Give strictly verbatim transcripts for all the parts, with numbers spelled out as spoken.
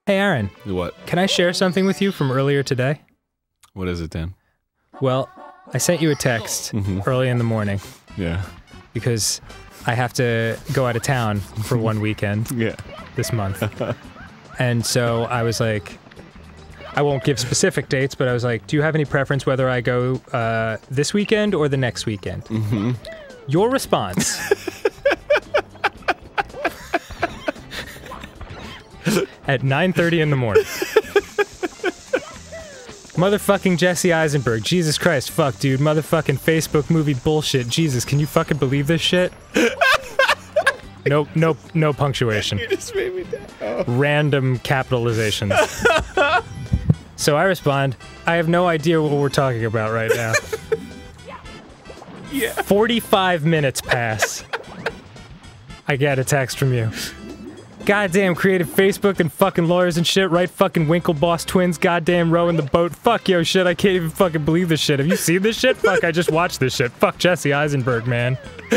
Hey, Aaron. What? Can I share something with you from earlier today? What is it, Dan? Well, I sent you a text mm-hmm. early in the morning. Yeah. Because I have to go out of town for one weekend. Yeah. This month. And so I was like, I won't give specific dates, but I was like, do you have any preference whether I go uh, this weekend or the next weekend? Mm-hmm. Your response. At nine thirty in the morning. Motherfucking Jesse Eisenberg. Jesus Christ, fuck, dude. Motherfucking Facebook movie bullshit. Jesus, can you fucking believe this shit? No, no, no punctuation. You just made me down. Oh. Random capitalizations. So I respond, I have no idea what we're talking about right now. Yeah. forty-five minutes pass. I get a text from you. Goddamn creative Facebook and fucking lawyers and shit, right? Fucking Winklevoss twins, goddamn rowing the boat. Fuck yo shit, I can't even fucking believe this shit. Have you seen this shit? Fuck, I just watched this shit. Fuck Jesse Eisenberg, man.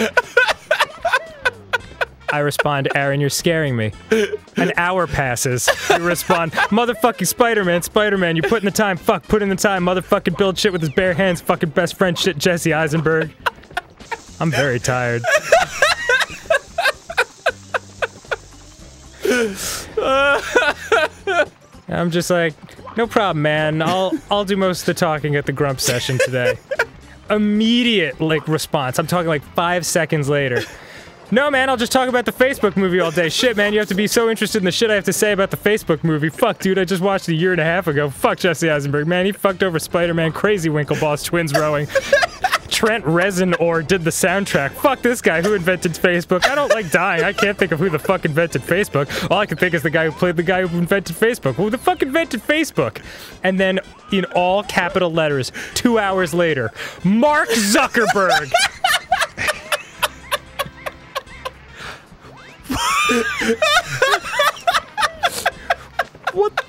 I respond, Aaron, you're scaring me. An hour passes. You respond, motherfucking Spider-Man, Spider-Man, you're putting the time. Fuck, put in the time. Motherfucking build shit with his bare hands. Fucking best friend shit, Jesse Eisenberg. I'm very tired. I'm just like, no problem, man. I'll I'll do most of the talking at the Grump session today. Immediate, like, response. I'm talking like five seconds later. No, man, I'll just talk about the Facebook movie all day. Shit, man, you have to be so interested in the shit I have to say about the Facebook movie. Fuck, dude, I just watched it a year and a half ago. Fuck Jesse Eisenberg, man. He fucked over Spider-Man, crazy Winklevoss twins rowing. Trent Reznor or did the soundtrack. Fuck this guy who invented Facebook. I don't like dying. I can't think of who the fuck invented Facebook. All I can think is the guy who played the guy who invented Facebook. Who the fuck invented Facebook? And then, in all capital letters, two hours later, Mark Zuckerberg. What?